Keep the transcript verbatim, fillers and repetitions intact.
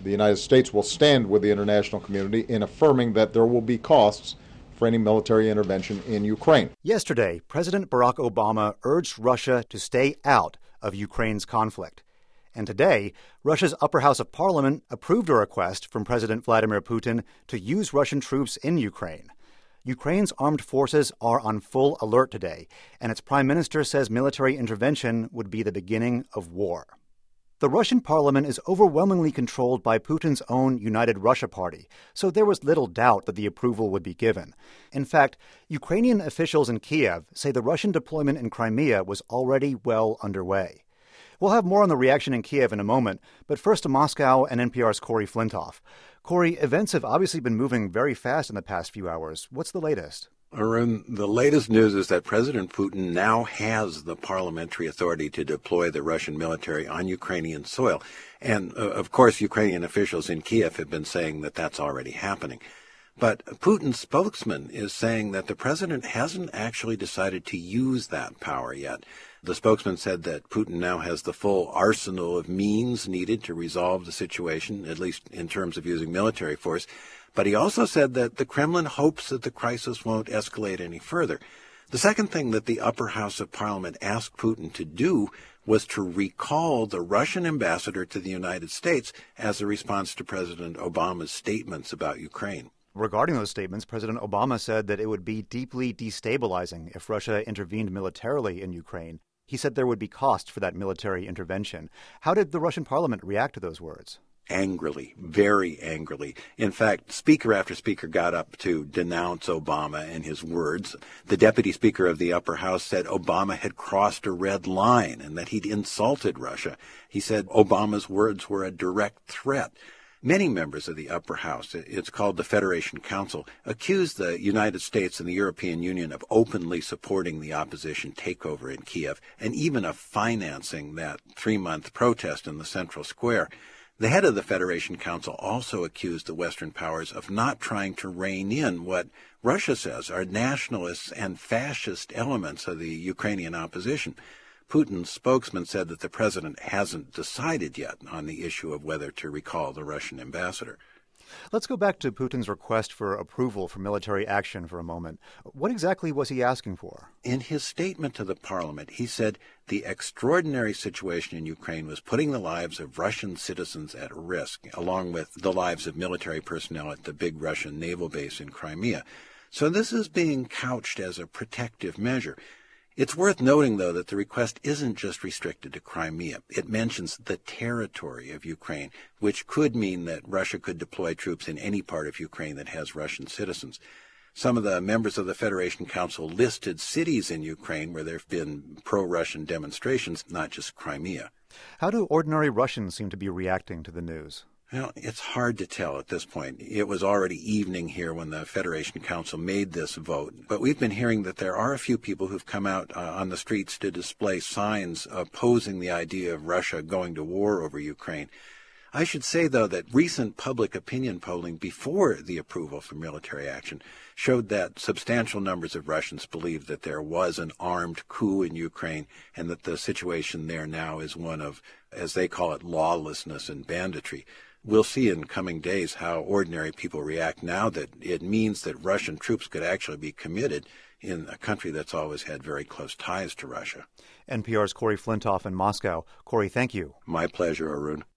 the United States will stand with the international community in affirming that there will be costs for any military intervention in Ukraine. Yesterday, President Barack Obama urged Russia to stay out of Ukraine's conflict. And today, Russia's upper house of parliament approved a request from President Vladimir Putin to use Russian troops in Ukraine. Ukraine's armed forces are on full alert today, and its prime minister says military intervention would be the beginning of war. The Russian parliament is overwhelmingly controlled by Putin's own United Russia Party, so there was little doubt that the approval would be given. In fact, Ukrainian officials in Kiev say the Russian deployment in Crimea was already well underway. We'll have more on the reaction in Kiev in a moment, but first to Moscow and N P R's Corey Flintoff. Corey, events have obviously been moving very fast in the past few hours. What's the latest? Arun, the latest news is that President Putin now has the parliamentary authority to deploy the Russian military on Ukrainian soil. And, uh, of course, Ukrainian officials in Kiev have been saying that that's already happening. But Putin's spokesman is saying that the president hasn't actually decided to use that power yet. The spokesman said that Putin now has the full arsenal of means needed to resolve the situation, at least in terms of using military force. But he also said that the Kremlin hopes that the crisis won't escalate any further. The second thing that the upper house of parliament asked Putin to do was to recall the Russian ambassador to the United States as a response to President Obama's statements about Ukraine. Regarding those statements, President Obama said that it would be deeply destabilizing if Russia intervened militarily in Ukraine. He said there would be costs for that military intervention. How did the Russian parliament react to those words? Angrily, very angrily. In fact, speaker after speaker got up to denounce Obama and his words. The deputy speaker of the upper house said Obama had crossed a red line and that he'd insulted Russia. He said Obama's words were a direct threat. Many members of the upper house, it's called the Federation Council, accused the United States and the European Union of openly supporting the opposition takeover in Kiev and even of financing that three-month protest in the central square. The head of the Federation Council also accused the Western powers of not trying to rein in what Russia says are nationalists and fascist elements of the Ukrainian opposition. Putin's spokesman said that the president hasn't decided yet on the issue of whether to recall the Russian ambassador. Let's go back to Putin's request for approval for military action for a moment. What exactly was he asking for? In his statement to the parliament, he said the extraordinary situation in Ukraine was putting the lives of Russian citizens at risk, along with the lives of military personnel at the big Russian naval base in Crimea. So this is being couched as a protective measure. It's worth noting, though, that the request isn't just restricted to Crimea. It mentions the territory of Ukraine, which could mean that Russia could deploy troops in any part of Ukraine that has Russian citizens. Some of the members of the Federation Council listed cities in Ukraine where there have been pro-Russian demonstrations, not just Crimea. How do ordinary Russians seem to be reacting to the news? Well, it's hard to tell at this point. It was already evening here when the Federation Council made this vote. But we've been hearing that there are a few people who've come out uh, on the streets to display signs opposing the idea of Russia going to war over Ukraine. I should say, though, that recent public opinion polling before the approval for military action showed that substantial numbers of Russians believed that there was an armed coup in Ukraine and that the situation there now is one of, as they call it, lawlessness and banditry. We'll see in coming days how ordinary people react now that it means that Russian troops could actually be committed in a country that's always had very close ties to Russia. N P R's Corey Flintoff in Moscow. Corey, thank you. My pleasure, Arun.